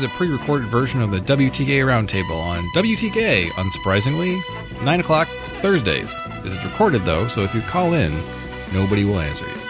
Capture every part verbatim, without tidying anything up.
a pre-recorded version of the W T K Roundtable on W T K, unsurprisingly, nine o'clock Thursdays. It is recorded, though, so if you call in, nobody will answer you.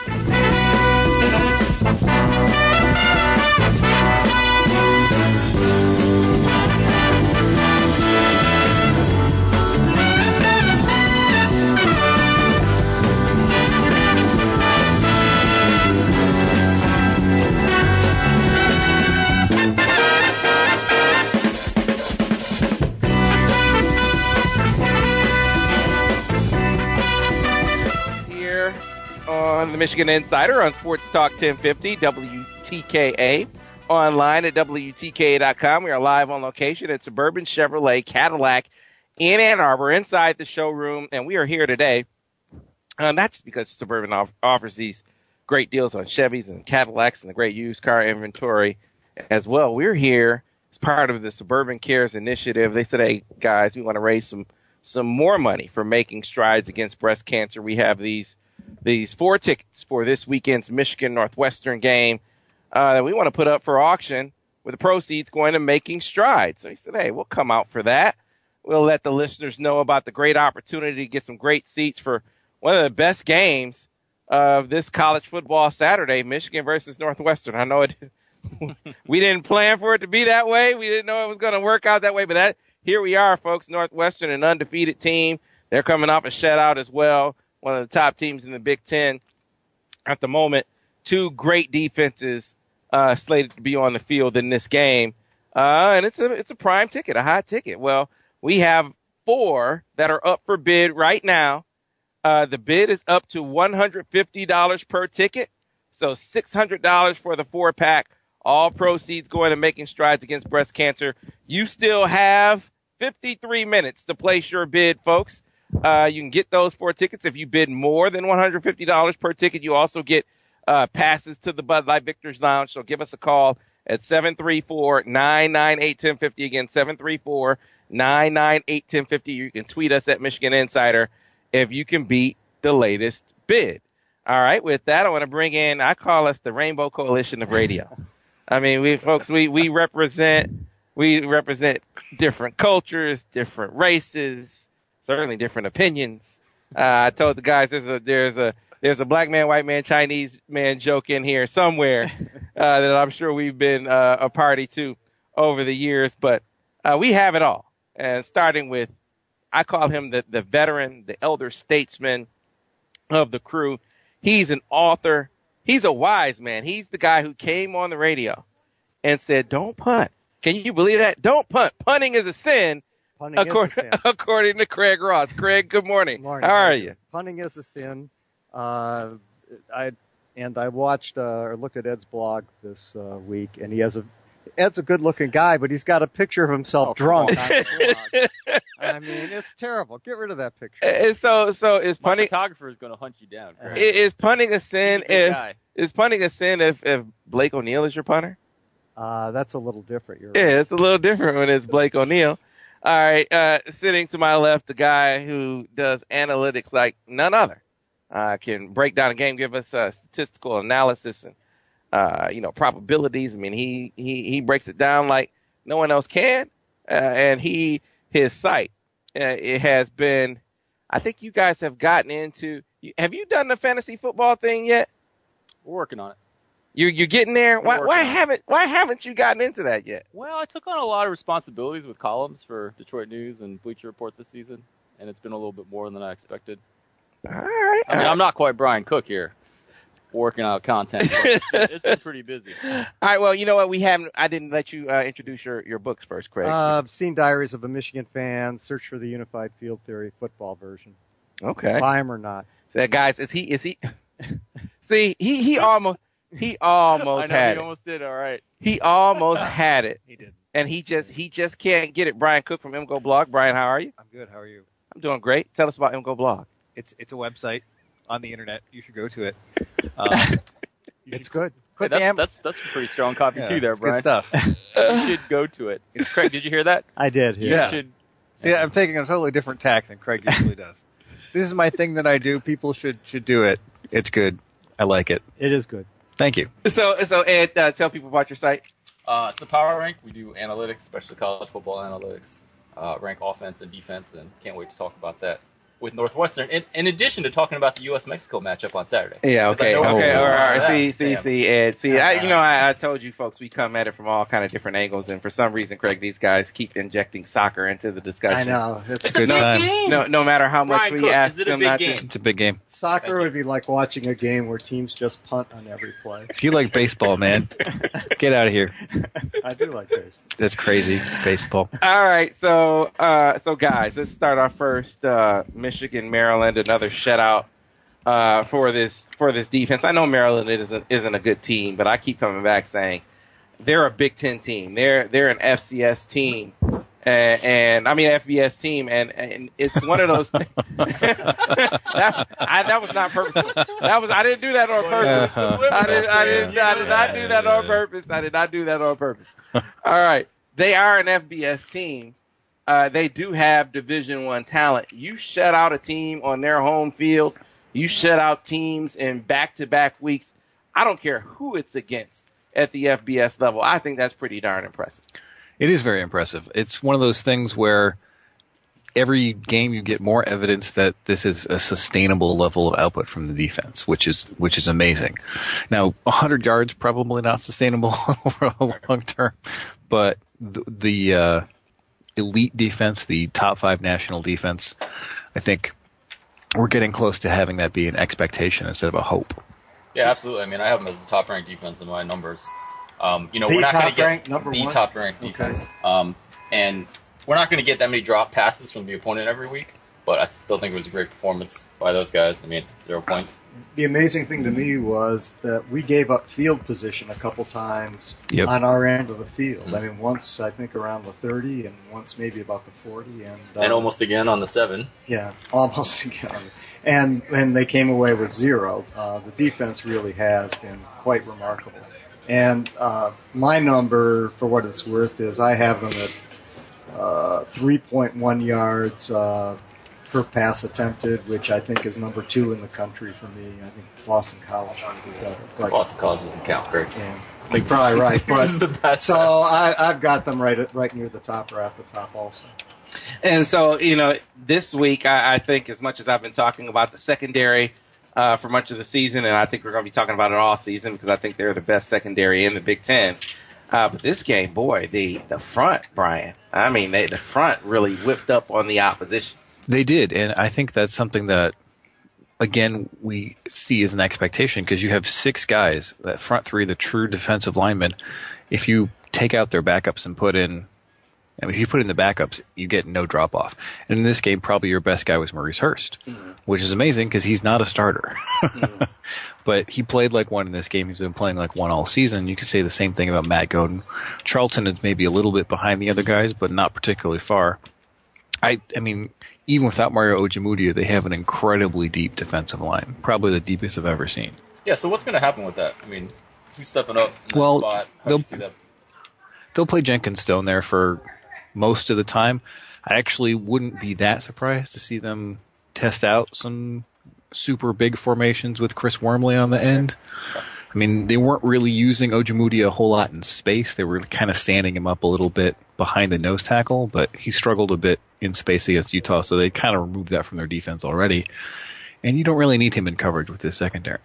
On the Michigan Insider on Sports Talk ten fifty W T K A, online at W T K A dot com. We are live on location at Suburban Chevrolet Cadillac in Ann Arbor, inside the showroom, and we are here today, uh, not just because Suburban off- offers these great deals on Chevys and Cadillacs and the great used car inventory as well. We're here as part of the Suburban Cares initiative. They said, hey, guys, we want to raise some, some more money for making strides against breast cancer. We have these These four tickets for this weekend's Michigan Northwestern game uh, that we want to put up for auction with the proceeds going to Making Strides. So he said, hey, we'll come out for that. We'll let the listeners know about the great opportunity to get some great seats for one of the best games of this college football Saturday, Michigan versus Northwestern. I know it. We didn't plan for it to be that way. We didn't know it was going to work out that way, but that here we are, folks. Northwestern, an undefeated team. They're coming off a shutout as well. One of the top teams in the Big Ten at the moment. Two great defenses uh, slated to be on the field in this game, uh, and it's a it's a prime ticket, a hot ticket. Well, we have four that are up for bid right now. Uh, the bid is up to one hundred fifty dollars per ticket, so six hundred dollars for the four pack. All proceeds going to Making Strides Against Breast Cancer. You still have fifty-three minutes to place your bid, folks. Uh, you can get those four tickets. If you bid more than one hundred fifty dollars per ticket, you also get uh, passes to the Bud Light Victor's Lounge. So give us a call at seven three four, nine nine eight, one zero five zero. Again, seven three four, nine nine eight, one zero five zero. You can tweet us at Michigan Insider if you can beat the latest bid. All right. With that, I want to bring in, I call us the Rainbow Coalition of Radio. I mean, we folks, we, we represent, we represent different cultures, different races, certainly different opinions. Uh, I told the guys there's a there's a there's a black man, white man, Chinese man joke in here somewhere uh, that I'm sure we've been uh, a party to over the years, but uh, we have it all. And starting with, I call him the the veteran, the elder statesman of the crew. He's an author. He's a wise man. He's the guy who came on the radio and said, "Don't punt." Can you believe that? Don't punt. Punting is a sin. According, according to Craig Ross. Craig, good morning. Good morning. How are you? Punting is a sin. Uh, I and I watched uh, or looked at Ed's blog this uh, week, and he has a Ed's a good-looking guy, but he's got a picture of himself oh, drunk. On the blog. I mean, it's terrible. Get rid of that picture. And so, so is My punting? photographer is going to hunt you down. Craig. Is punting a sin? If guy. Is punting a sin if if Blake O'Neal is your punter? Uh, that's a little different. You're yeah, right. it's a little different when it's Blake O'Neal. All right, uh, sitting to my left, the guy who does analytics like none other, uh, can break down a game, give us uh, statistical analysis and, uh, you know, probabilities. I mean, he, he, he breaks it down like no one else can. Uh, and he, his site, uh, it has been, I think you guys have gotten into, have you done the fantasy football thing yet? We're working on it. You, you're getting there? Why, why on haven't, why haven't you gotten into that yet? Well, I took on a lot of responsibilities with columns for Detroit News and Bleacher Report this season, and it's been a little bit more than I expected. All right. I mean, I'm not quite Brian Cook here, working out content. But it's, been, it's been pretty busy. All right. Well, you know what? We haven't, I didn't let you uh, introduce your, your books first, Craig. Uh, Seen Diaries of a Michigan Fan, Search for the Unified Field Theory football version. Okay. Buy him or not. That guys, is he, is he, see, he, he almost, He almost I know, had he it. almost did, all right. He almost had it. He did. And he just he just can't get it. Brian Cook from M G O Blog. Brian, how are you? I'm good. How are you? I'm doing great. Tell us about M G O Blog. It's it's a website on the internet. You should go to it. Um, it's good. Hey, that's, that's that's pretty strong copy yeah, too there, it's Brian. Good stuff. You should go to it. It's Craig, did you hear that? I did. You Yeah. should. See, I'm taking a totally different tack than Craig usually does. This is my thing that I do. People should should do it. It's good. I like it. It is good. Thank you. So so Ed, uh, tell people about your site. Uh, it's the Power Rank. We do analytics, especially college football analytics, uh, rank offense and defense, and can't wait to talk about that with Northwestern, in, in addition to talking about the U S Mexico matchup on Saturday. Yeah, okay, okay, all right, all right. See, see, Damn. see, Ed, see, I, you know, I, I told you folks we come at it from all kind of different angles, and for some reason, Craig, these guys keep injecting soccer into the discussion. I know. It's, It's a big time. game. No, no matter how much Brian we Cook, ask is it a them big not game? to. It's a big game. Soccer Thank you. would be like watching a game where teams just punt on every play. If you like baseball, man, get out of here. I do like baseball. That's crazy, baseball. All right, so, uh, so guys, let's start off first. Uh, Michigan, Maryland, another shutout uh, for this for this defense. I know Maryland isn't isn't a good team, but I keep coming back saying they're a Big Ten team. They're they're an F C S team, and, and I mean F B S team, and, and it's one of those. Things. that, I, that was not purposeful. That was I didn't do that on purpose. Uh-huh. I did I did I did not do that on purpose. I did not do that on purpose. All right, they are an F B S team. Uh, they do have Division One talent. You shut out a team on their home field. You shut out teams in back-to-back weeks. I don't care who it's against at the F B S level. I think that's pretty darn impressive. It is very impressive. It's one of those things where every game you get more evidence that this is a sustainable level of output from the defense, which is which is amazing. Now, one hundred yards probably not sustainable over a long term, but the, the uh, elite defense, the top five national defense, I think we're getting close to having that be an expectation instead of a hope. Yeah, absolutely. I mean, I have them as the top-ranked defense in my numbers. Um, you know, The we're not going to get top-ranked, number the one? top-ranked Okay. defense, um, and we're not going to get that many drop passes from the opponent every week. But I still think it was a great performance by those guys. I mean, zero points. The amazing thing to me was that we gave up field position a couple times Yep. on our end of the field. Mm-hmm. I mean, once I think around the thirty, and once maybe about the forty, and uh, And almost again on the seven. yeah, almost again. And and they came away with zero. Uh, the defense really has been quite remarkable. And uh, my number, for what it's worth, is I have them at uh, three point one yards uh, per pass attempted, which I think is number two in the country for me. I think Boston College would be better. But, Boston College doesn't count. Great. yeah, you're probably right. This is the But, best. so I, I've got them right at, right near the top or at the top also. And so, you know, this week, I, I think as much as I've been talking about the secondary uh, for much of the season, and I think we're going to be talking about it all season because I think they're the best secondary in the Big Ten. Uh, but this game, boy, the, the front, Brian, I mean, they, the front really whipped up on the opposition. They did, and I think that's something that, again, we see as an expectation because you have six guys, that front three, the true defensive linemen. If you take out their backups and put in, I mean, if you put in the backups, you get no drop off. And in this game, probably your best guy was Maurice Hurst, mm-hmm. which is amazing because he's not a starter. mm-hmm. But he played like one in this game. He's been playing like one all season. You could say the same thing about Matt Godin. Charlton is maybe a little bit behind the other guys, but not particularly far. I, I mean, even without Mario Ojemudia, they have an incredibly deep defensive line, probably the deepest I've ever seen. Yeah, so what's going to happen with that? I mean, who's stepping up in that well, spot? How do you see that? They'll play Jenkins Stone there for most of the time. I actually wouldn't be that surprised to see them test out some super big formations with Chris Wormley on the end. I mean, they weren't really using Ojemudia a whole lot in space. They were kind of standing him up a little bit behind the nose tackle, but he struggled a bit in space against Utah, so they kind of removed that from their defense already. And you don't really need him in coverage with this secondary.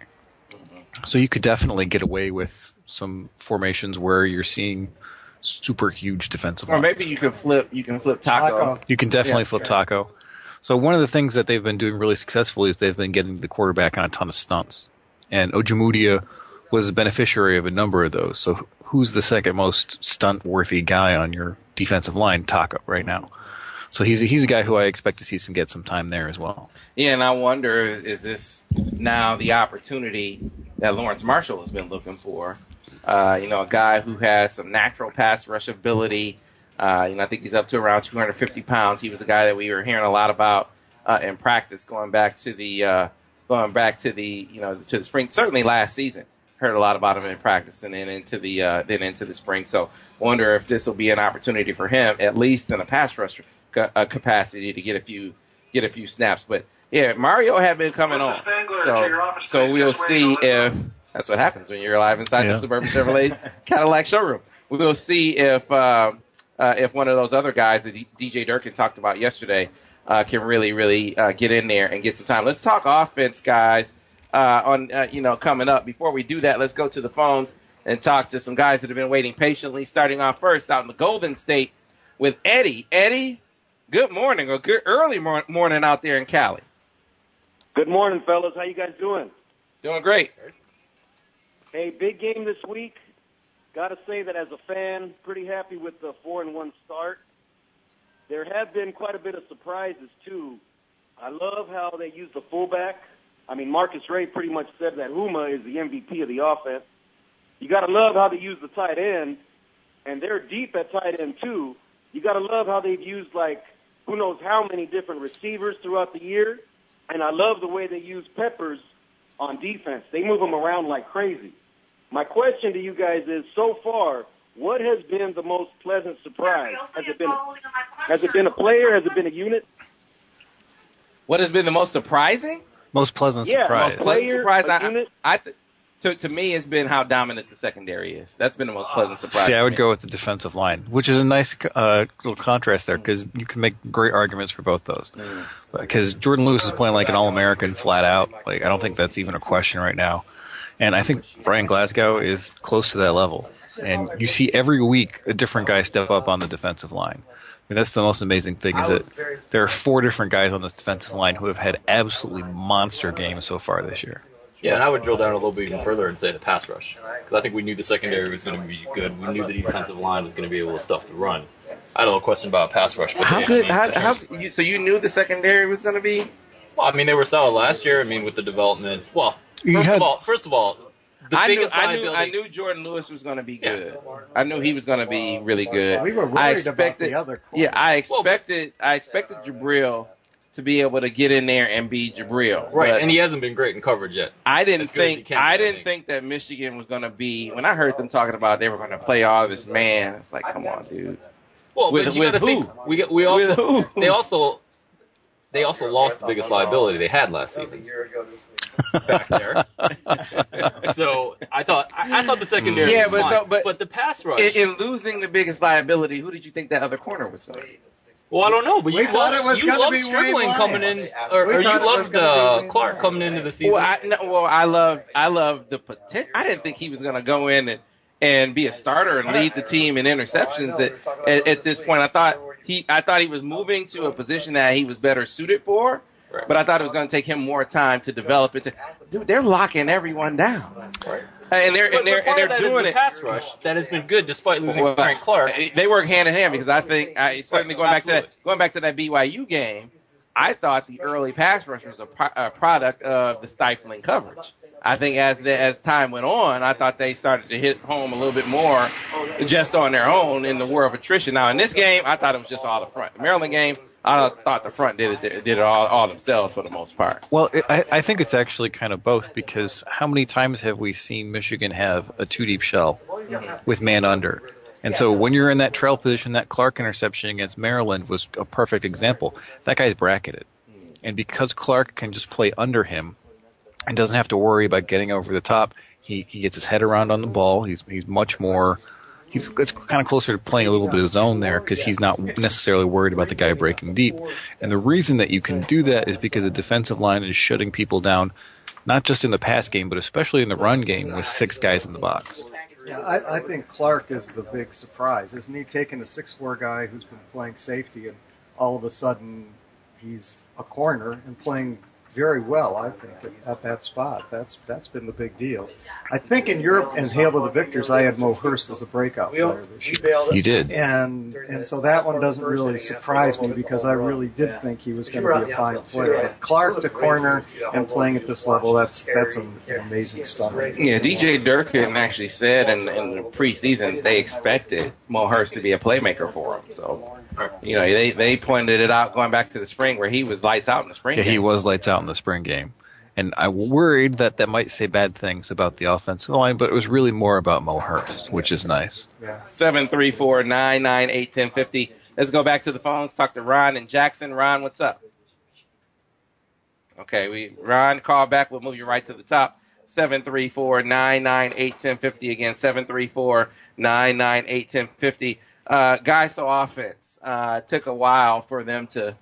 So you could definitely get away with some formations where you're seeing super huge defensive Or lines. maybe you can flip, you can flip Taco. Taco. You can definitely Yeah, flip sure. Taco. So one of the things that they've been doing really successfully is they've been getting the quarterback on a ton of stunts. And Ojemudia was a beneficiary of a number of those. So who's the second most stunt-worthy guy on your defensive line? Taco right now. So he's a, he's a guy who I expect to see some get some time there as well. Yeah, and I wonder, is this now the opportunity that Lawrence Marshall has been looking for? Uh, you know, a guy who has some natural pass rush ability. Uh, you know, I think he's up to around two hundred fifty pounds. He was a guy that we were hearing a lot about uh, in practice, going back to the uh, going back to the you know to the spring. Certainly last season, heard a lot about him in practice, and then into the uh, then into the spring. So, wonder if this will be an opportunity for him, at least in a pass rush ca- uh, capacity, to get a few get a few snaps. But yeah, Mario had been coming on, so so we'll see if that's what happens when you're live inside Yeah. the Suburban Chevrolet Cadillac showroom. we'll see if uh, uh, if one of those other guys that D J Durkin talked about yesterday uh, can really, really uh, get in there and get some time. Let's talk offense, guys. Uh, on uh, you know coming up. Before we do that, let's go to the phones and talk to some guys that have been waiting patiently. Starting off first out in the Golden State with Eddie. Eddie, good morning or good early mor- morning out there in Cali. Good morning, fellas. How you guys doing? Doing great. Hey, big game this week. Got to say that as a fan, pretty happy with the four and one start. There have been quite a bit of surprises too. I love how they use the fullback. I mean, Marcus Ray pretty much said that Huma is the M V P of the offense. You got to love how they use the tight end, and they're deep at tight end too. You got to love how they've used like who knows how many different receivers throughout the year. And I love the way they use Peppers on defense. They move them around like crazy. My question to you guys is, so far, what has been the most pleasant surprise? Has it been a, has it been a player? Has it been a unit? What has been the most surprising? Most pleasant Yeah, surprise. most player, surprise. a I, unit? I, I, to, to me, it's been how dominant the secondary is. That's been the most pleasant surprise. See, I to would me. go with the defensive line, which is a nice uh, little contrast there because you can make great arguments for both those. Because Jordan Lewis is playing like an All-American flat out. Like I don't think that's even a question right now. And I think Brian Glasgow is close to that level. And you see every week a different guy step up on the defensive line. I mean, that's the most amazing thing is that there are four different guys on this defensive line who have had absolutely monster games so far this year. Yeah, and I would drill down a little bit even further and say the pass rush. Because I think we knew the secondary was going to be good. We knew the defensive line was going to be able to stuff the run. I had a little question about pass rush. But How yeah, good? I mean, How, how, you, so you knew the secondary was going to be? Well, I mean, they were solid last year. I mean, with the development. Well, You first had- of all, first of all, the I knew, biggest I knew, liability. I knew Jordan Lewis was going to be Yeah. good. I knew he was going to be really good. We were worried I about expected, the other corner. Yeah, I expected, I expected Jabril to be able to get in there and be Jabril. Right, But and he hasn't been great in coverage yet. I didn't as good as he think, can be, I I didn't think. think that Michigan was going to be. When I heard them talking about they were going to play all this man, it's like, come on, dude. Well, With- but you with gotta who? think, we we also With who? they also they also lost the biggest liability they had last season back there. So I thought I, I thought the secondary Yeah, was but fine. so- but- but the pass rush. In, in losing the biggest liability, who did you think that other corner was going to be? well, I don't know, but We you thought loved, it was you gonna loved be Strickland Wayne coming in, Lyons. or, We or you thought it was loved gonna be uh, Wayne Clark Lyons. coming into the season. Well, I, no, well, I love, I love the potential. I didn't think he was going to go in and, and be a starter and lead the team in interceptions. That at, at this point, I thought he, I thought he was moving to a position that he was better suited for. Right. But I thought it was going to take him more time to develop it. To, dude, they're locking everyone down, and they're But- and they're but part and of they're that is doing the it. pass rush that has been good despite losing Well, Frank Clark. They work hand in hand because I think I certainly Right, going back to that absolutely. going back to that B Y U game, I thought the early pass rush was a, pro- a product of the stifling coverage. I think as the, as time went on, I thought they started to hit home a little bit more just on their own in the war of attrition. Now in this game, I thought it was just all the front. The Maryland game, I thought the front did it did it all, all themselves for the most part. Well, it, I, I think it's actually kind of both because how many times have we seen Michigan have a two-deep shell with man under? And so when you're in that trail position, that Clark interception against Maryland was a perfect example. That guy's bracketed. And because Clark can just play under him and doesn't have to worry about getting over the top, he, he gets his head around on the ball. He's he's much more he's it's kind of closer to playing a little bit of zone there because he's not necessarily worried about the guy breaking deep. And the reason that you can do that is because the defensive line is shutting people down, not just in the pass game, but especially in the run game with six guys in the box. Yeah, I, I think Clark is the big surprise. Isn't he taking a six four guy who's been playing safety and all of a sudden he's a corner and playing very well, I think, at, at that spot. That's that's been the big deal. I think in Europe and Hail to the Victors, I had Mo Hurst as a breakout player this year. You did. And and so that one doesn't really surprise me because I really did think he was going to be a fine player. But Clark to corner and playing at this level, that's that's an amazing stuff. Yeah, D J Durkin actually said in, in the preseason they expected Mo Hurst to be a playmaker for him. So, you know, they they pointed it out going back to the spring where he was lights out in the spring. Yeah, he game. was lights out in the spring game. And I worried that that might say bad things about the offensive line, but it was really more about Mo Hurst, which is nice. Yeah. seven three four, nine nine eight, one zero five zero. Let's go back to the phones. Talk to Ron and Jackson. Ron, what's up? Okay, we Ron, call back. We'll move you right to the top. seven three four, nine nine eight, one zero five zero. Again, seven three four, nine nine eight, one zero five zero. Uh, Geisel offense, uh, took a while for them to,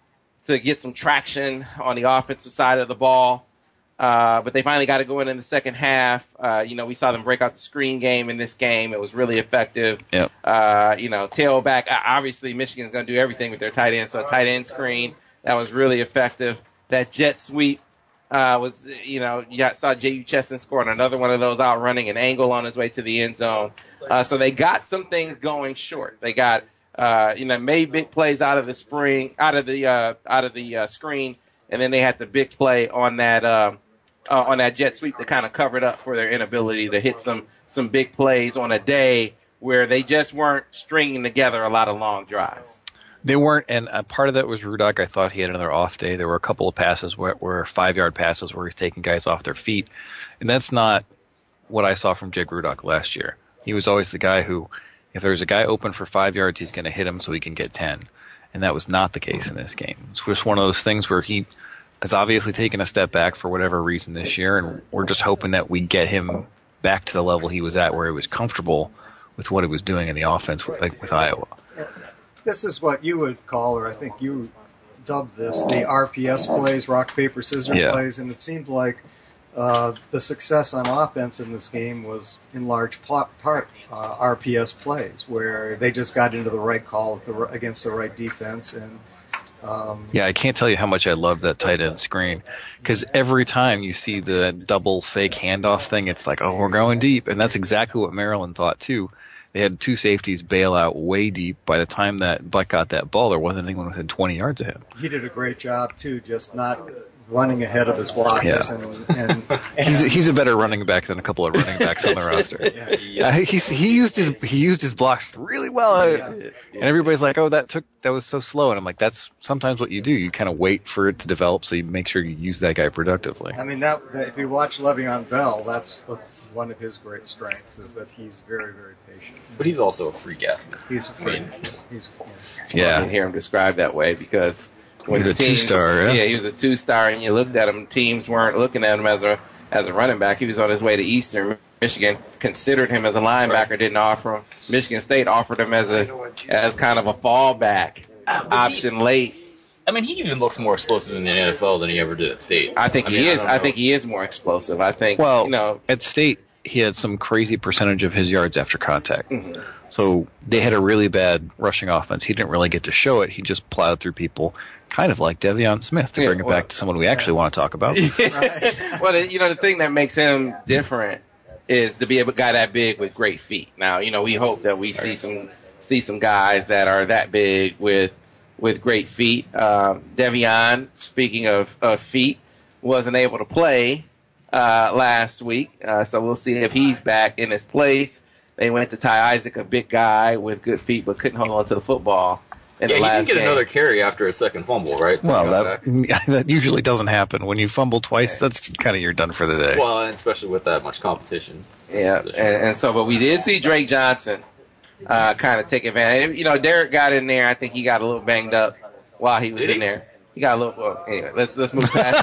to get some traction on the offensive side of the ball. Uh, but they finally got it going in the second half. Uh, you know, we saw them break out the screen game in this game. It was really effective. Yep. Uh, you know, tailback, obviously Michigan's going to do everything with their tight end. So tight end screen, that was really effective. That jet sweep, uh, was, you know, you got, saw J U Cheston scoring another one of those out running an angle on his way to the end zone. Uh, so they got some things going short. They got, uh, you know, made big plays out of the spring, out of the, uh, out of the, uh, screen. And then they had the big play on that, um, Uh, on that jet sweep to kind of cover it up for their inability to hit some some big plays on a day where they just weren't stringing together a lot of long drives. They weren't, and a part of that was Rudock. I thought he had another off day. There were a couple of passes where, where five-yard passes where he's taking guys off their feet, and that's not what I saw from Jake Rudock last year. He was always the guy who, if there's a guy open for five yards, he's going to hit him so he can get ten, and that was not the case in this game. It's just one of those things where he has obviously taken a step back for whatever reason this year, and we're just hoping that we get him back to the level he was at where he was comfortable with what he was doing in the offense with, like with Iowa. This is what you would call, or I think you dubbed this, the R P S plays, rock, paper, scissors yeah. plays, and it seemed like uh, the success on offense in this game was in large part uh, R P S plays, where they just got into the right call at the, against the right defense, and Um, yeah, I can't tell you how much I love that tight end screen, because every time you see the double fake handoff thing, it's like, oh, we're going deep, and that's exactly what Maryland thought too. They had two safeties bail out way deep. By the time that Buck got that ball, there wasn't anyone within twenty yards of him. He did a great job too, just not running ahead of his blockers. Yeah. And, and, and he's a, he's a better running back than a couple of running backs on the roster. Yeah. Uh, he's, he used his he used his blocks really well, Yeah. and everybody's like, "Oh, that took that was so slow." And I'm like, "That's sometimes what you do. You kind of wait for it to develop, so you make sure you use that guy productively." I mean, that, that if you watch Le'Veon Bell, that's, that's one of his great strengths is that he's very, very patient. But he's also a freak athlete. He's I mean, he's Yeah. I didn't hear him described that way because when He was the a teams- two-star, yeah? Yeah, he was a two-star, and you looked at him. Teams weren't looking at him as a as a running back. He was on his way to Eastern Michigan. Considered him as a linebacker. Didn't offer him. Michigan State offered him as a as kind of a fallback option late. I mean, he even looks more explosive in the N F L than he ever did at State. I think I he mean, I is. don't I, know. think he is more explosive. I think. Well, you know, at State, he had some crazy percentage of his yards after contact. Mhm. So they had a really bad rushing offense. He didn't really get to show it. He just plowed through people, kind of like Devion Smith, to Yeah, bring it well, back to someone we actually want to talk about. well, the, you know, the thing that makes him different is to be a guy that big with great feet. Now, you know, we hope that we see some see some guys that are that big with with great feet. Um, Devion, speaking of, of feet, wasn't able to play uh, last week, uh, so we'll see if he's back in his place. They went to Ty Isaac, a big guy with good feet, but couldn't hold on to the football in Yeah, the he last didn't get game. another carry after a second fumble, right? Well, Got that, back. that usually doesn't happen. When you fumble twice, that's kind of you're done for the day. Well, and especially with that much competition. Yeah, and, and so, but we did see Drake Johnson uh, kind of take advantage. You know, Derek got in there. I think he got a little banged up while he was Did in he? there. He got a little. Well, anyway, let's let's move past.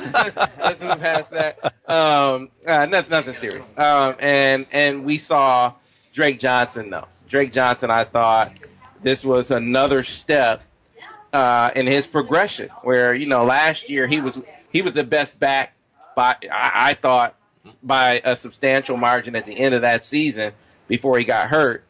let's move past that. Um, uh, nothing, nothing serious. Um, and and we saw Drake Johnson though. Drake Johnson, I thought this was another step uh, in his progression. Where you know last year he was he was the best back by I, I thought by a substantial margin at the end of that season before he got hurt.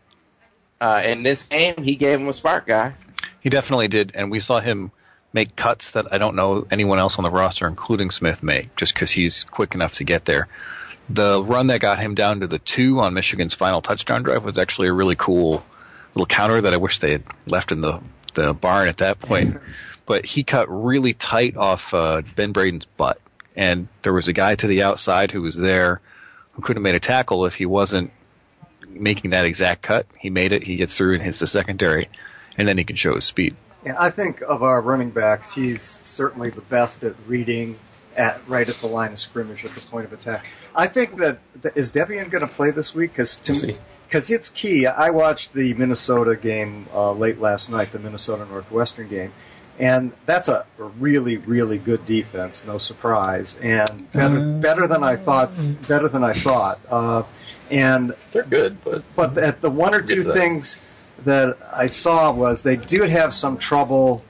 Uh, in this game, he gave him a spark, guys. He definitely did, and we saw him make cuts that I don't know anyone else on the roster, including Smith, make, just because he's quick enough to get there. The run that got him down to the two on Michigan's final touchdown drive was actually a really cool little counter that I wish they had left in the, the barn at that point. But he cut really tight off uh, Ben Braden's butt, and there was a guy to the outside who was there who could have made a tackle if he wasn't making that exact cut. He made it. He gets through and hits the secondary, and then he can show his speed. Yeah, I think of our running backs, he's certainly the best at reading at right at the line of scrimmage at the point of attack. I think that, that is Devion going to play this week? Because to We'll me, see. because it's key. I watched the Minnesota game uh, late last night, the Minnesota Northwestern game, And that's a really, really good defense, no surprise, and better, better than I thought. Better than I thought. Uh, and they're good, but but the, the one or two things that I saw was they do have some trouble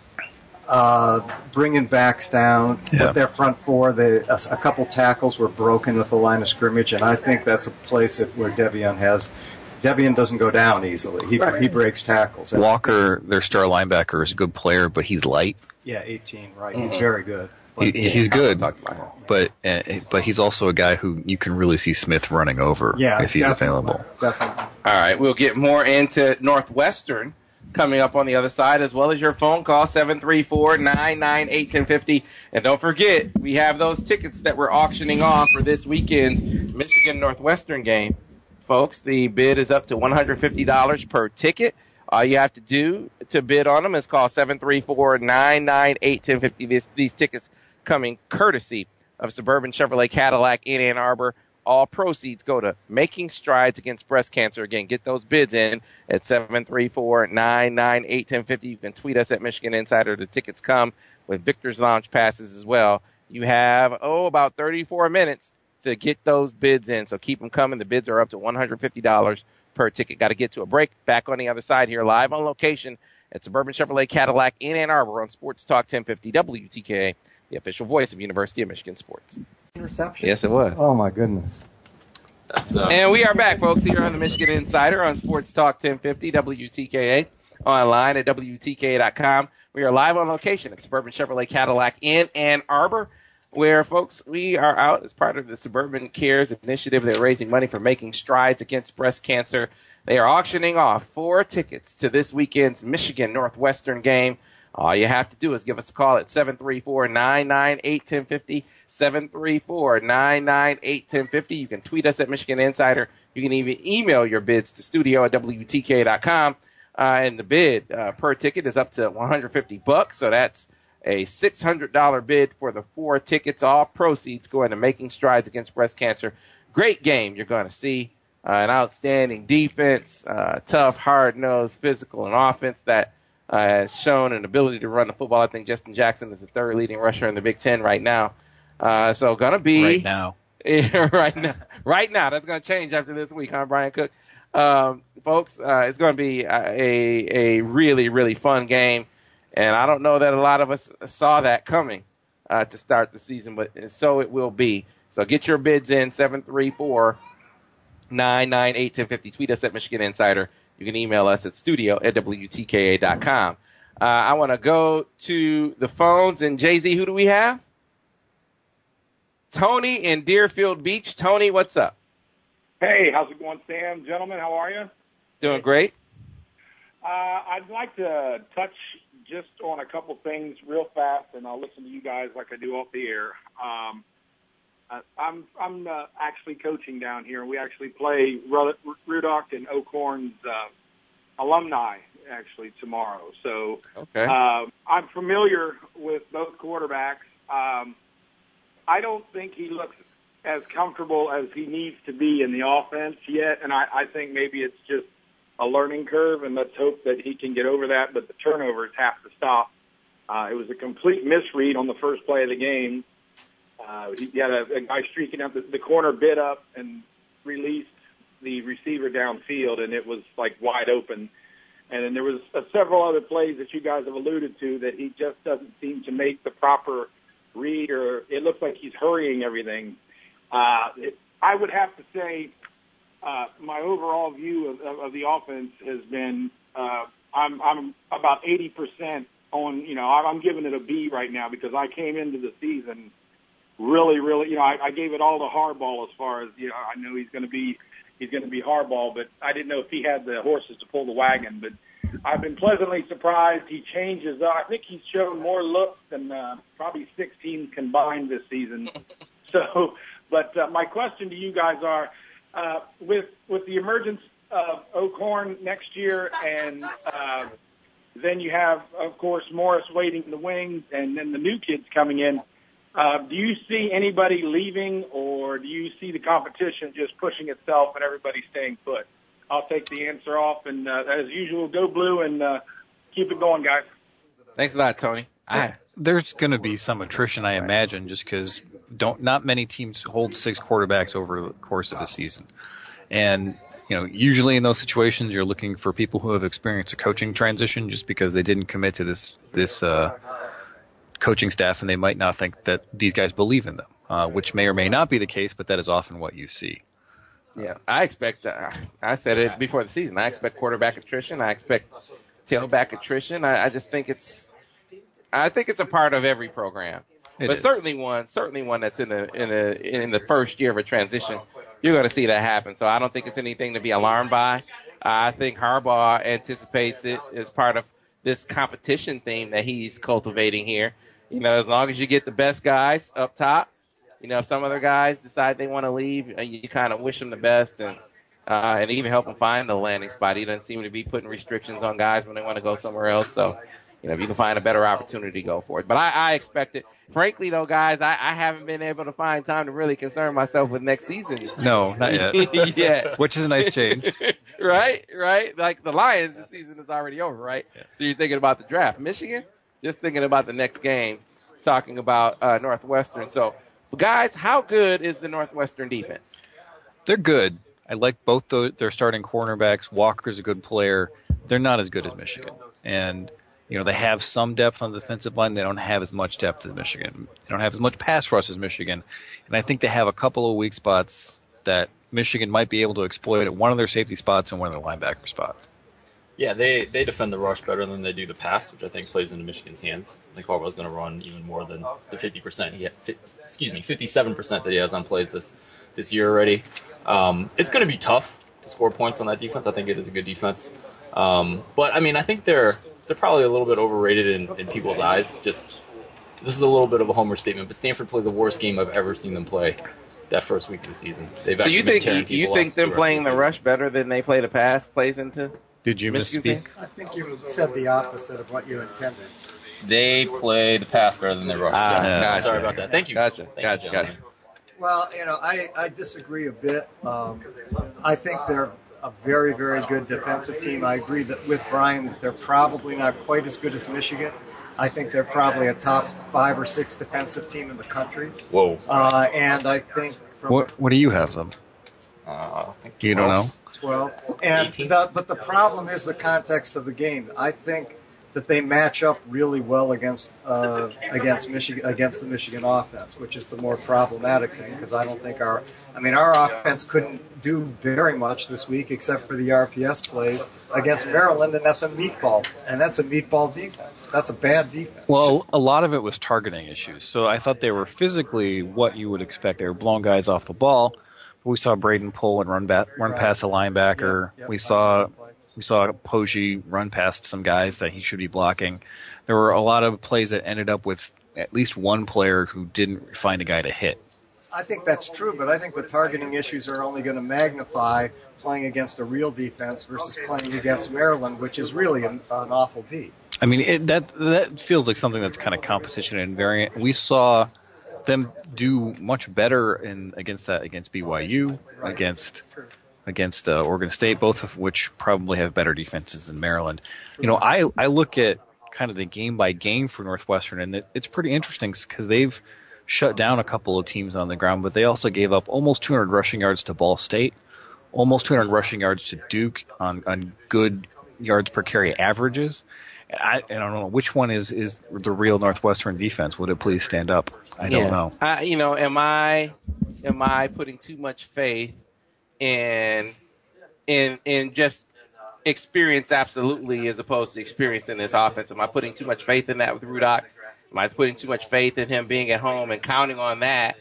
uh, bringing backs down yeah. with their front four. They, a, a couple tackles were broken at the line of scrimmage, and I think that's a place that, where Devion has. Devion doesn't go down easily. He right. he breaks tackles. Walker, their star linebacker, is a good player, but he's light. Yeah, eighteen, right. Mm-hmm. He's very good. He, he's good, but uh, but he's also a guy who you can really see Smith running over yeah, if he's definitely, available. Definitely. All right, we'll get more into Northwestern coming up on the other side, as well as your phone call, seven three four, nine nine eight, one zero five zero. And don't forget, we have those tickets that we're auctioning off for this weekend's Michigan-Northwestern game. Folks, the bid is up to one hundred fifty dollars per ticket. All you have to do to bid on them is call seven three four, nine nine eight, one zero five zero. These, these tickets coming courtesy of Suburban Chevrolet Cadillac in Ann Arbor. All proceeds go to Making Strides Against Breast Cancer. Again, get those bids in at seven three four, nine nine eight, one zero five zero. You can tweet us at Michigan Insider. The tickets come with Victor's Lounge passes as well. You have, oh, about thirty-four minutes to get those bids in, so keep them coming. The bids are up to one hundred fifty dollars per ticket. Got to get to a break. Back on the other side here, live on location at Suburban Chevrolet Cadillac in Ann Arbor on Sports Talk ten fifty W T K A, the official voice of University of Michigan Sports. Interception? Yes, it was. Oh, my goodness. That's, uh, and we are back, folks, here on the Michigan Insider on Sports Talk ten fifty W T K A, online at W T K A dot com. We are live on location at Suburban Chevrolet Cadillac in Ann Arbor, where, folks, we are out as part of the Suburban Cares initiative. They're raising money for Making Strides Against Breast Cancer. They are auctioning off four tickets to this weekend's Michigan-Northwestern game. All you have to do is give us a call at seven three four, nine nine eight, one zero five zero, seven three four, nine nine eight, one zero five zero. You can tweet us at Michigan Insider. You can even email your bids to studio at W T K A dot com. Uh, and the bid uh, per ticket is up to one hundred fifty bucks, so that's a six hundred dollars bid for the four tickets. All proceeds going to Making Strides Against Breast Cancer. Great game you're going to see. Uh, an outstanding defense, uh, tough, hard-nosed, physical, and offense that uh, has shown an ability to run the football. I think Justin Jackson is the third leading rusher in the Big Ten right now. Uh, so going to be right now. right now. Right now. That's going to change after this week, huh, Brian Cook? Um, folks, uh, it's going to be a, a really, really fun game. And I don't know that a lot of us saw that coming uh, to start the season, but so it will be. So get your bids in, seven three four, nine nine eight, one zero five zero. Tweet us at Michigan Insider. You can email us at studio at W T K A dot com. Uh, I want to go to the phones. And, Jay-Z, who do we have? Tony in Deerfield Beach. Tony, what's up? Hey, how's it going, Sam? Gentlemen, how are you? Doing great. Uh, I'd like to touch just on a couple things real fast, and I'll listen to you guys like I do off the air. Um, I'm I'm uh, actually coaching down here, and we actually play Rudock and Oakhorn's uh, alumni actually tomorrow. So okay. uh, I'm familiar with both quarterbacks. Um, I don't think he looks as comfortable as he needs to be in the offense yet, and I, I think maybe it's just a learning curve, and let's hope that he can get over that, but the turnovers have to stop. Uh, it was a complete misread on the first play of the game. Uh, he had a, a guy streaking up, the, the corner bit up and released the receiver downfield, and it was like wide open. And then there was uh, several other plays that you guys have alluded to that he just doesn't seem to make the proper read, or it looks like he's hurrying everything. Uh, it, I would have to say uh, my overall view of, of, of the offense has been uh, I'm, I'm about eighty percent on, you know, I'm giving it a B right now because I came into the season really, really, you know, I, I gave it all to Harbaugh as far as, you know, I know he's going to be, he's going to be Harbaugh, but I didn't know if he had the horses to pull the wagon. But I've been pleasantly surprised. He changes. Uh, I think he's shown more looks than uh, probably six teams combined this season. So, but uh, my question to you guys are, uh, with with the emergence of Oakhorn next year, and uh, then you have, of course, Morris waiting in the wings, and then the new kids coming in. Uh, do you see anybody leaving, or do you see the competition just pushing itself and everybody staying put? I'll take the answer off, and uh, as usual, go blue and uh, keep it going, guys. Thanks a lot, Tony. I, There's going to be some attrition, I imagine, just because don't not many teams hold six quarterbacks over the course of a season, and you know usually in those situations you're looking for people who have experienced a coaching transition, just because they didn't commit to this this uh, coaching staff, and they might not think that these guys believe in them, uh, which may or may not be the case, but that is often what you see. yeah, I expect. Uh, I said it before the season. I expect quarterback attrition. I expect tailback attrition. I, I just think it's. I think it's a part of every program, It but is. certainly one, certainly one that's in the in the in the first year of a transition. You're going to see that happen. So I don't think it's anything to be alarmed by. Uh, I think Harbaugh anticipates it as part of this competition theme that he's cultivating here. You know, as long as you get the best guys up top, you know, if some other guys decide they want to leave, you kind of wish them the best and uh, and even help them find a landing spot. He doesn't seem to be putting restrictions on guys when they want to go somewhere else. So. You know, if you can find a better opportunity, go for it. But I, I expect it. Frankly, though, guys, I, I haven't been able to find time to really concern myself with next season. No, not yet. Yeah. Which is a nice change. Right, right. Like the Lions, the season is already over, right? Yeah. So you're thinking about the draft. Michigan, just thinking about the next game, talking about uh, Northwestern. So, guys, how good is the Northwestern defense? They're good. I like both the, their starting cornerbacks. Walker's a good player. They're not as good as Michigan. And you know, they have some depth on the defensive line. They don't have as much depth as Michigan. They don't have as much pass rush as Michigan. And I think they have a couple of weak spots that Michigan might be able to exploit at one of their safety spots and one of their linebacker spots. Yeah, they, they defend the rush better than they do the pass, which I think plays into Michigan's hands. I think Harbaugh's going to run even more than the fifty percent he had, excuse me, fifty-seven percent that he has on plays this this year already. Um, it's going to be tough to score points on that defense. I think it is a good defense. Um, but I mean, I think they're they're probably a little bit overrated in, in people's eyes. Just this is a little bit of a homer statement, but Stanford played the worst game I've ever seen them play that first week of the season. They've so you think you, you think them playing the rush better than they play the pass plays into? Did you misspeak? I think you said the opposite of what you intended. They play the pass better than they rush. Ah, yes. gotcha. Sorry about that. Thank you. Gotcha. Thank Gotcha. you, Gotcha. Well, you know, I, I disagree a bit. Um, I think they're a very, very good defensive team. I agree that with Brian that they're probably not quite as good as Michigan. I think they're probably a top five or six defensive team in the country. Whoa. Uh, and I think from What What do you have them? Uh, I think You don't know? twelve. And eighteen. the, but the problem is the context of the game. I think that they match up really well against uh, against Michigan against the Michigan offense, which is the more problematic thing because I don't think our I mean our offense couldn't do very much this week except for the R P S plays against Maryland, and that's a meatball and that's a meatball defense. That's a bad defense. Well, a lot of it was targeting issues. So I thought they were physically what you would expect. They were blowing guys off the ball. We saw Braden pull and run back, run past a linebacker. Yeah, yeah, we saw we saw Poggi run past some guys that he should be blocking. There were a lot of plays that ended up with at least one player who didn't find a guy to hit. I think that's true, but I think the targeting issues are only going to magnify playing against a real defense versus playing against Maryland, which is really an, an awful D. I mean, it, that that feels like something that's kind of competition invariant. We saw them do much better in against that against B Y U, Right. against against uh, Oregon State, both of which probably have better defenses than Maryland. You know, I I look at kind of the game by game for Northwestern, and it, it's pretty interesting because they've shut down a couple of teams on the ground, but they also gave up almost two hundred rushing yards to Ball State, almost two hundred rushing yards to Duke on on good yards per carry averages. I, I don't know which one is, is the real Northwestern defense. Would it please stand up? I don't Yeah. know. I, you know, am I am I putting too much faith in in in just experience absolutely as opposed to experience in this offense? Am I putting too much faith in that with Rudock? Am I putting too much faith in him being at home and counting on that,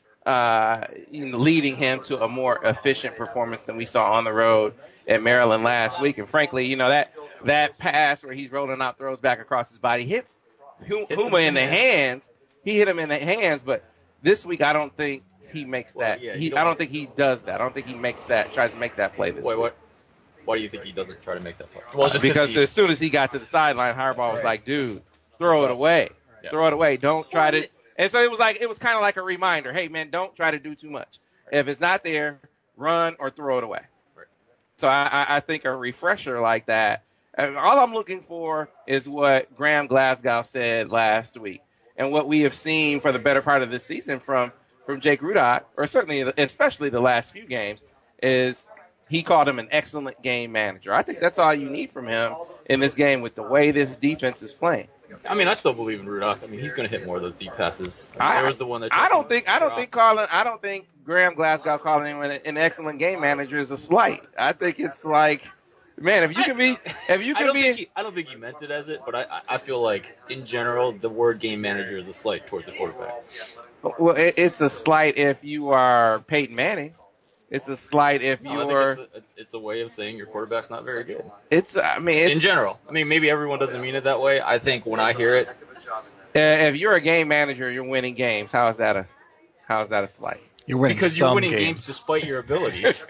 uh, you know, leading him to a more efficient performance than we saw on the road at Maryland last week? And frankly, you know, that that pass where he's rolling out, throws back across his body, hits Huma in the hands. He hit him in the hands, but this week I don't think he makes that. Well, yeah, he, you don't- I don't think he does that. I don't think he makes that, tries to make that play this Wait, week. what? Why do you think he doesn't try to make that play? Well, just Because he, as soon as he got to the sideline, Harbaugh was like, dude, throw it away. Yeah. Throw it away. Don't try to. And so it was like, it was kind of like a reminder. Hey, man, don't try to do too much. If it's not there, run or throw it away. Right. So I, I, I think a refresher like that, And all I'm looking for is what Graham Glasgow said last week, and what we have seen for the better part of this season from from Jake Rudock, or certainly, especially the last few games, is he called him an excellent game manager. I think that's all you need from him in this game with the way this defense is playing. I mean, I still believe in Rudock. I mean, he's going to hit more of those deep passes. I, there was the one that I don't think I don't think calling I don't think Graham Glasgow calling him an, an excellent game manager is a slight. I think it's like, man, if you can be, if you I can don't be, think he, I don't think he meant it as it, but I, I feel like in general the word game manager is a slight towards the quarterback. well, it, it's a slight if you are Peyton Manning. It's a slight if you no, are. It's a, it's a way of saying your quarterback's not very good. It's I mean it's, in general. I mean, maybe everyone doesn't mean it that way. I think when I hear it, uh, if you're a game manager, you're winning games. How is that a how is that a slight? You're winning because some you're winning games. games despite your abilities.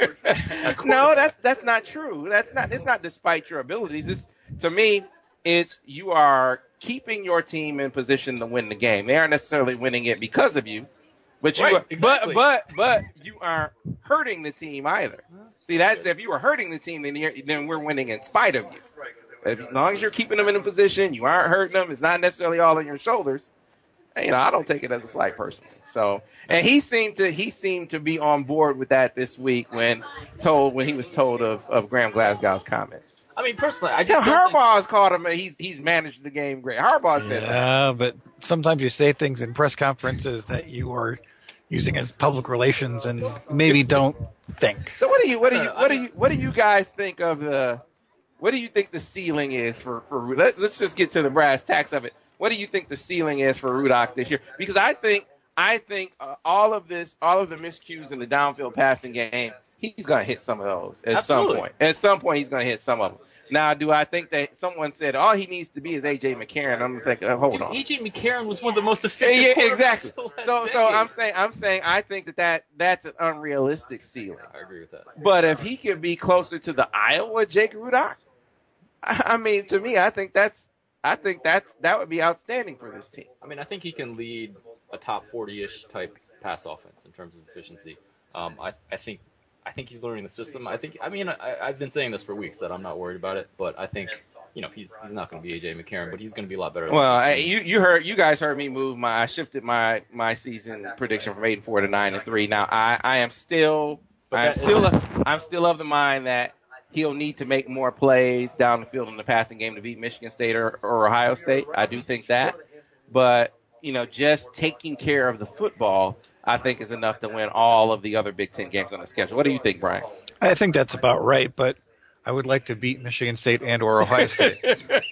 No, that's that's not true. That's not. It's not despite your abilities. It's to me, it's you are keeping your team in position to win the game. They aren't necessarily winning it because of you, but you. Right, are, exactly. But but but you aren't hurting the team either. See, that's if you were hurting the team, then you're, then we're winning in spite of you. As long as you're keeping them in a position, you aren't hurting them. It's not necessarily all on your shoulders. You know, I don't take it as a slight personally. So, and he seemed to he seemed to be on board with that this week when told when he was told of, of Graham Glasgow's comments. I mean, personally, I Yeah, just don't think- Harbaugh's called him. He's he's managed the game great. Harbaugh said that. Yeah, but sometimes you say things in press conferences that you are using as public relations and maybe don't think. So what do you what do you what do you what do you guys think of the what do you think the ceiling is for for let, let's just get to the brass tacks of it. What do you think the ceiling is for Rudock this year? Because I think I think uh, all of this, all of the miscues in the downfield passing game, he's going to hit some of those at Absolutely. some point. At some point, he's going to hit some of them. Now, do I think that someone said all he needs to be is A J McCarron? I'm thinking, uh, hold Dude, on. A J McCarron was one of the most Yeah, efficient. yeah, quarterbacks exactly. of the last So, so decade. I'm saying, I'm saying, I think that, that that's an unrealistic ceiling. I agree with that. But if he could be closer to the Iowa Jake Rudock, I, I mean, to me, I think that's, I think that's that would be outstanding for this team. I mean, I think he can lead a top forty-ish type pass offense in terms of efficiency. Um, I, I think, I think he's learning the system. I think, I mean, I, I've been saying this for weeks that I'm not worried about it, but I think, you know, he's he's not going to be A J McCarron, but he's going to be a lot better. Than Well, we've I, seen. you you heard you guys heard me move my I shifted my my season prediction from eight and four to nine and three. Now I, I am still But I am that- still a, I'm still of the mind that he'll need to make more plays down the field in the passing game to beat Michigan State or, or Ohio State. I do think that, but you know, just taking care of the football, I think, is enough to win all of the other Big Ten games on the schedule. What do you think, Brian? I think that's about right, but I would like to beat Michigan State and or Ohio State.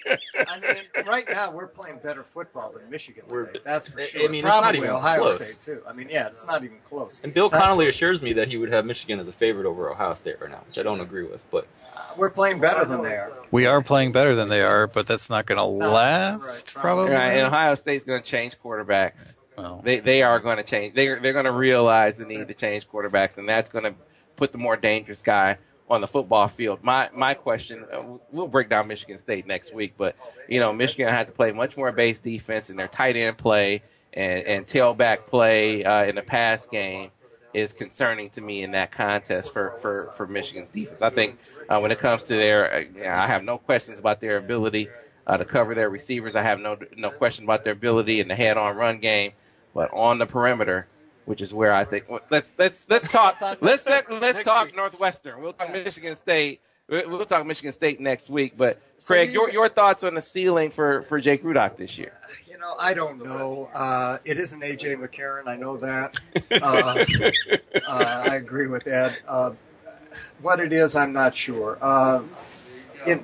I mean, right now we're playing better football than Michigan State. We're- That's for I- I sure. mean, it's not Probably even Ohio close. State too. I mean, yeah, it's not even close. And Bill That- Connolly assures me that he would have Michigan as a favorite over Ohio State right now, which I don't agree with. But We're playing better than they are. We are playing better than they are, but that's not going to Not- last, right, probably. Right, and Ohio State's going to change quarterbacks. Well, They they are going to change. They they're going to realize the need to change quarterbacks, and that's going to put the more dangerous guy on the football field. My my question, uh, we'll break down Michigan State next week, but you know Michigan had to play much more base defense, and their tight end play and and tailback play uh, in the pass game is concerning to me in that contest for for for Michigan's defense. I think uh, when it comes to their, uh, I have no questions about their ability uh, to cover their receivers. I have no no question about their ability in the head-on run game. But on the perimeter, which is where I think let's let's let's talk let's let, let's talk Northwestern. We'll talk Michigan State. We'll we'll talk Michigan State next week. But Craig, your your thoughts on the ceiling for for Jake Rudock this year? You know, I don't know. Uh, it isn't A J McCarron. I know that. Uh, uh, I agree with Ed. Uh, what it is, I'm not sure. Uh, it.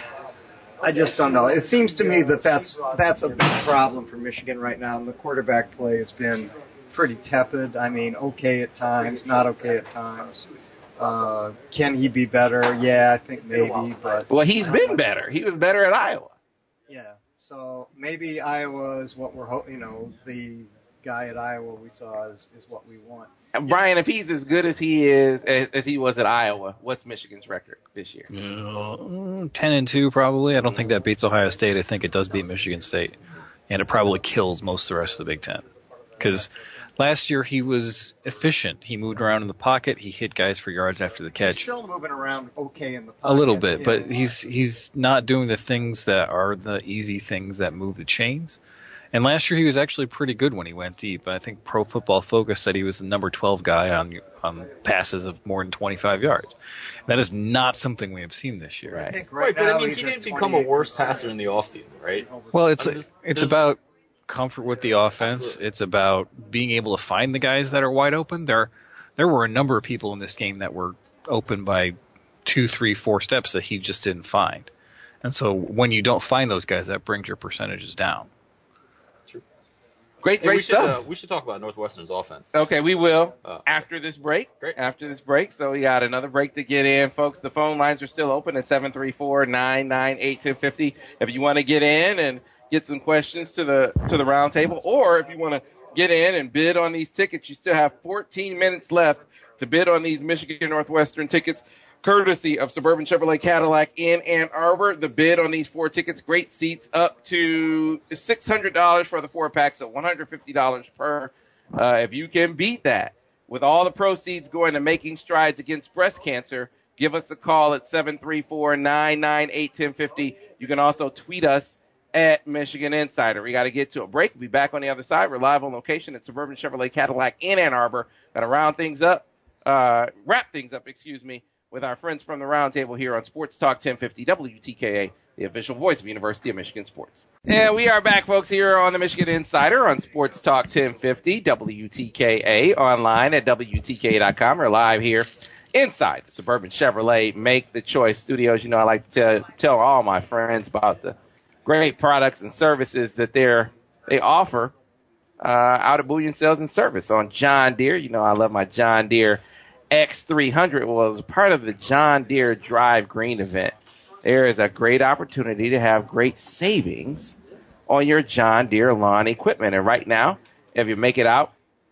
I just don't know. It seems to me that that's that's a big problem for Michigan right now, and the quarterback play has been pretty tepid. I mean, okay at times, not okay at times. Uh, can he be better? Yeah, I think maybe. But Well, he's been better. He was better at Iowa. yeah. So maybe Iowa is what we're hoping. You know, the guy at Iowa we saw is, is what we want. And Brian, if he's as good as he is as, as he was at Iowa, what's Michigan's record this year? uh, ten and two probably. I don't think that beats Ohio State. I think it does beat Michigan State, and it probably kills most of the rest of the Big Ten. Because Last year he was efficient. He moved around in the pocket. He hit guys for yards after the catch. He's still moving around okay in the pocket. A little bit, yeah. but he's he's not doing the things that are the easy things that move the chains. And last year he was actually pretty good when he went deep. I think Pro Football Focus said he was the number twelve guy on on passes of more than twenty-five yards. That is not something we have seen this year. I think Right, right, but now I mean, he's he at didn't become a twenty-eight worse percent. passer in the offseason, right? Well, it's I mean, there's- it's there's- about comfort with the offense. Absolutely. It's about being able to find the guys that are wide open. There there were a number of people in this game that were open by two, three, four steps that he just didn't find. And so when you don't find those guys, that brings your percentages down. Great, Hey, we great should stuff. uh, we should talk about Northwestern's offense. Okay, we will Uh, after this break. Great. After this break. So we got another break to get in, folks. The phone lines are still open at seven three four, nine nine eight, one zero five zero. If you want to get in and get some questions to the to the round table, or if you want to get in and bid on these tickets, you still have fourteen minutes left to bid on these Michigan Northwestern tickets, courtesy of Suburban Chevrolet Cadillac in Ann Arbor. The bid on these four tickets, great seats, up to six hundred dollars for the four pack, so one hundred fifty dollars per. Uh, if you can beat that, with all the proceeds going to Making Strides Against Breast Cancer, give us a call at seven three four, nine nine eight, one zero five zero. You can also tweet us at Michigan Insider. We got to get to a break. We'll be back on the other side. We're live on location at Suburban Chevrolet Cadillac in Ann Arbor. Got to round things up, uh, wrap things up, excuse me, with our friends from the roundtable here on Sports Talk ten fifty W T K A, the official voice of University of Michigan Sports. And we are back, folks, here on the Michigan Insider on Sports Talk ten fifty W T K A, online at W T K A dot com. We're live here inside the Suburban Chevrolet Make the Choice studios. You know, I like to tell, tell all my friends about the great products and services that they're, they offer uh, out at Bullion Sales and Service on John Deere. You know, I love my John Deere X three hundred. Well, as part of the John Deere Drive Green event, there is a great opportunity to have great savings on your John Deere lawn equipment. And right now, if you make it out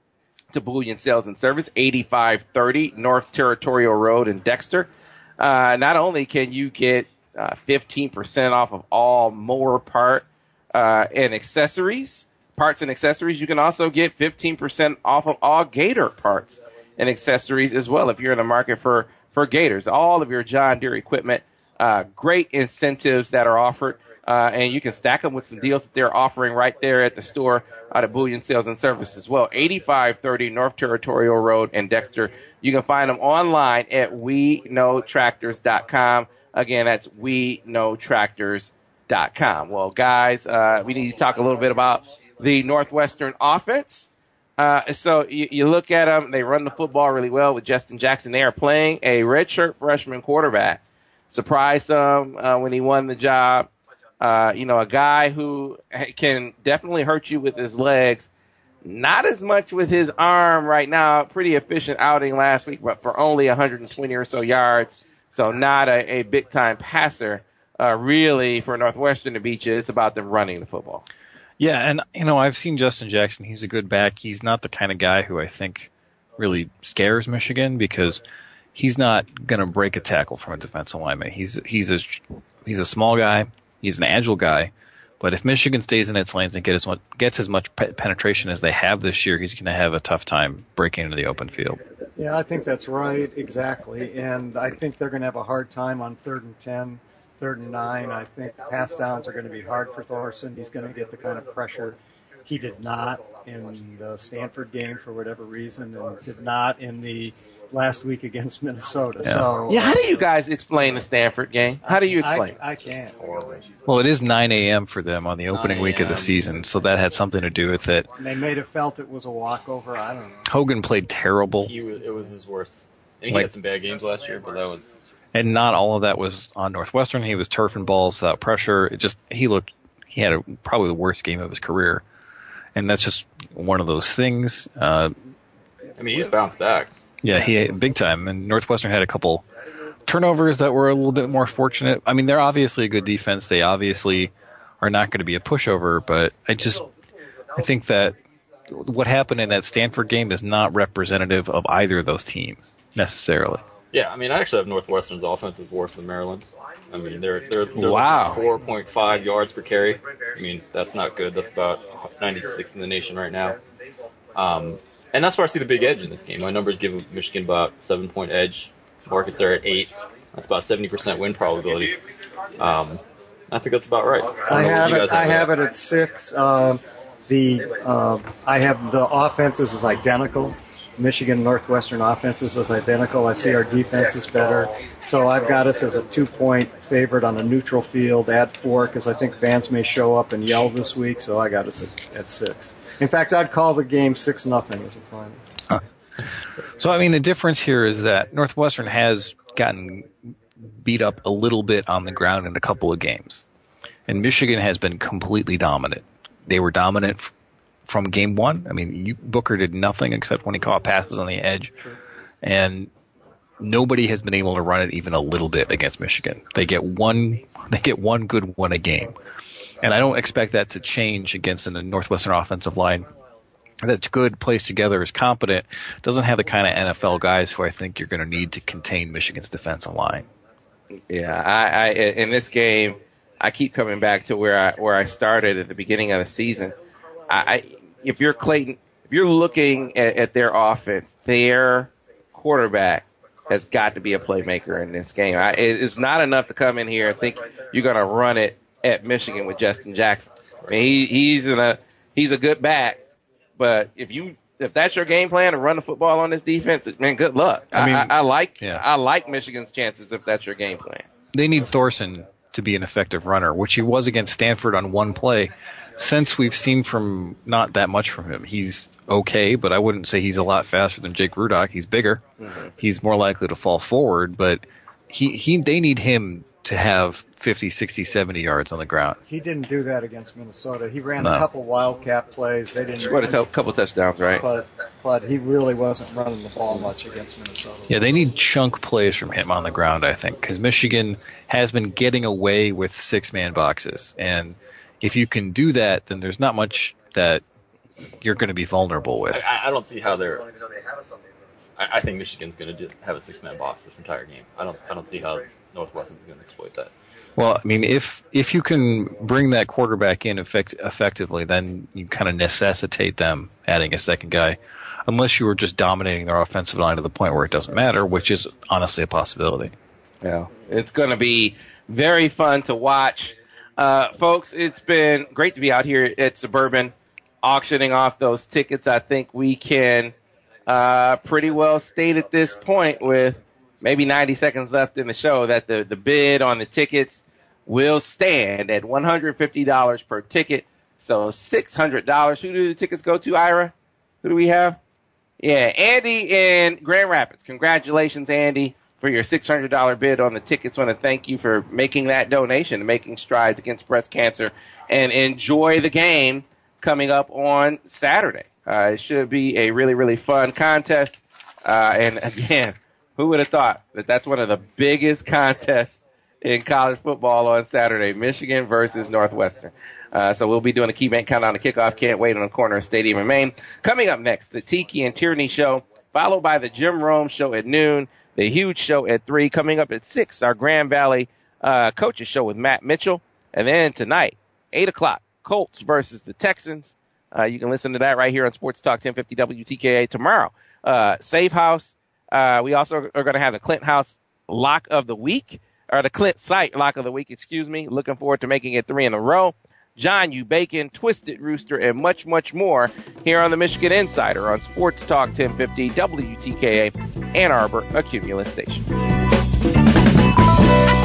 to Bullion Sales and Service, eighty-five thirty North Territorial Road in Dexter, uh, not only can you get uh, fifteen percent off of all mower part uh, and accessories, parts and accessories, you can also get fifteen percent off of all Gator parts and accessories as well if you're in the market for, for Gators. All of your John Deere equipment, uh, great incentives that are offered, uh, and you can stack them with some deals that they're offering right there at the store out of Bullion Sales and Service as well. eighty-five thirty North Territorial Road in Dexter. You can find them online at we know tractors dot com. Again, that's we know tractors dot com. Well, guys, uh, we need to talk a little bit about the Northwestern offense. Uh, so you, you look at them, they run the football really well with Justin Jackson. They are playing a redshirt freshman quarterback. Surprised them uh, when he won the job. Uh, you know, a guy who can definitely hurt you with his legs. Not as much with his arm right now. Pretty efficient outing last week, but for only one hundred twenty or so yards. So not a, a big-time passer. Uh, really, for Northwestern to beat you, it's about them running the football. Yeah, and, you know, I've seen Justin Jackson. He's a good back. He's not the kind of guy who I think really scares Michigan because he's not going to break a tackle from a defensive lineman. He's he's a, he's a small guy. He's an agile guy. But if Michigan stays in its lanes and get as much, gets as much pe- penetration as they have this year, he's going to have a tough time breaking into the open field. Yeah, I think that's right, exactly. And I think they're going to have a hard time on third and ten, third and nine. I think pass downs are going to be hard for Thorson. He's going to get the kind of pressure he did not in the Stanford game for whatever reason, and did not in the last week against Minnesota. Yeah. So Yeah, how do you guys explain the Stanford game? How do you explain? I, I can't. Well, it is nine a.m. for them on the opening week of the nine a.m. season, so that had something to do with it. And they made it felt it was a walkover. I don't know. Hogan played terrible, He was, it was his worst. And he Like- had some bad games last year, but that was and not all of that was on Northwestern. He was turfing balls without pressure. It just he looked he had a, probably the worst game of his career, and that's just one of those things. Uh, I mean, he's bounced back. Yeah, he big time. And Northwestern had a couple turnovers that were a little bit more fortunate. I mean, they're obviously a good defense. They obviously are not going to be a pushover, but I just I think that what happened in that Stanford game is not representative of either of those teams necessarily. Yeah, I mean, I actually have Northwestern's offense is worse than Maryland. I mean, they're they're, they're Wow. four point five yards per carry. I mean, that's not good. That's about ninety-sixth in the nation right now. Um, and that's where I see the big edge in this game. My numbers give Michigan about seven point edge. Markets are at eight. That's about seventy percent win probability. Um, I think that's about right. I, I have it. have I have it at six. Um, the uh, I have the offenses is identical. Michigan Northwestern offenses is identical. I see our defense is better. So I've got us as a two-point favorite on a neutral field at four because I think fans may show up and yell this week. So I got us at, at six. In fact, I'd call the game six nothing as a final. Huh. So I mean, the difference here is that Northwestern has gotten beat up a little bit on the ground in a couple of games, and Michigan has been completely dominant. They were dominant f- from game one. I mean, you, Booker did nothing except when he caught passes on the edge, and nobody has been able to run it even a little bit against Michigan. They get one, they get one good one a game, and I don't expect that to change against a Northwestern offensive line that's good, plays together, is competent, doesn't have the kind of N F L guys who I think you're going to need to contain Michigan's defensive line. Yeah, I, I in this game, I keep coming back to where I where I started at the beginning of the season. I, I if you're Clayton, if you're looking at, at their offense, their quarterback has got to be a playmaker in this game. I, it's not enough to come in here and think you're going to run it at Michigan with Justin Jackson. I mean, he, he's in a he's a good back, but if you if that's your game plan to run the football on this defense, man, good luck. I mean, I, I, I like yeah. I like Michigan's chances if that's your game plan. They need Thorson to be an effective runner, which he was against Stanford on one play. Since we've seen from not that much from him, he's okay, but I wouldn't say he's a lot faster than Jake Rudock. He's bigger. Mm-hmm. He's more likely to fall forward, but he, he they need him to have fifty, sixty, seventy yards on the ground. He didn't do that against Minnesota. He ran no. a couple wildcat plays. They didn't. What a t- couple touchdowns, right? But but he really wasn't running the ball much against Minnesota. Yeah, they need chunk plays from him on the ground, I think, because Michigan has been getting away with six-man boxes, and if you can do that, then there's not much that you're going to be vulnerable with. I, I don't see how they're. I, I think Michigan's going to have a six-man box this entire game. I don't. I don't see how Northwestern's going to exploit that. Well, I mean, if if you can bring that quarterback in effect, effectively, then you kind of necessitate them adding a second guy, unless you were just dominating their offensive line to the point where it doesn't matter, which is honestly a possibility. Yeah, it's going to be very fun to watch. Uh, folks, it's been great to be out here at Suburban auctioning off those tickets. I think we can uh, pretty well state at this point with maybe ninety seconds left in the show that the, the bid on the tickets will stand at one hundred fifty dollars per ticket. So six hundred dollars. Who do the tickets go to, Ira? Who do we have? Yeah, Andy in Grand Rapids. Congratulations, Andy, for your six hundred dollars bid on the tickets. I want to thank you for making that donation and making strides against breast cancer. And enjoy the game coming up on Saturday. Uh, it should be a really, really fun contest. Uh, and again, who would have thought that that's one of the biggest contests in college football on Saturday, Michigan versus Northwestern. Uh, so we'll be doing a key bank countdown to kickoff. Can't wait on the corner of Stadium in Maine. Coming up next, the Tiki and Tierney Show, followed by the Jim Rome Show at noon, the Huge Show at three. Coming up at six, our Grand Valley uh, Coaches Show with Matt Mitchell. And then tonight, eight o'clock, Colts versus the Texans. Uh, you can listen to that right here on Sports Talk ten fifty W T K A tomorrow. Uh, Safe House. Uh, we also are going to have the Clint House Lock of the Week, or the Clint Site Lock of the Week, excuse me. Looking forward to making it three in a row. John U. Bacon, Twisted Rooster, and much, much more here on the Michigan Insider on Sports Talk ten fifty W T K A, Ann Arbor, a Cumulus station.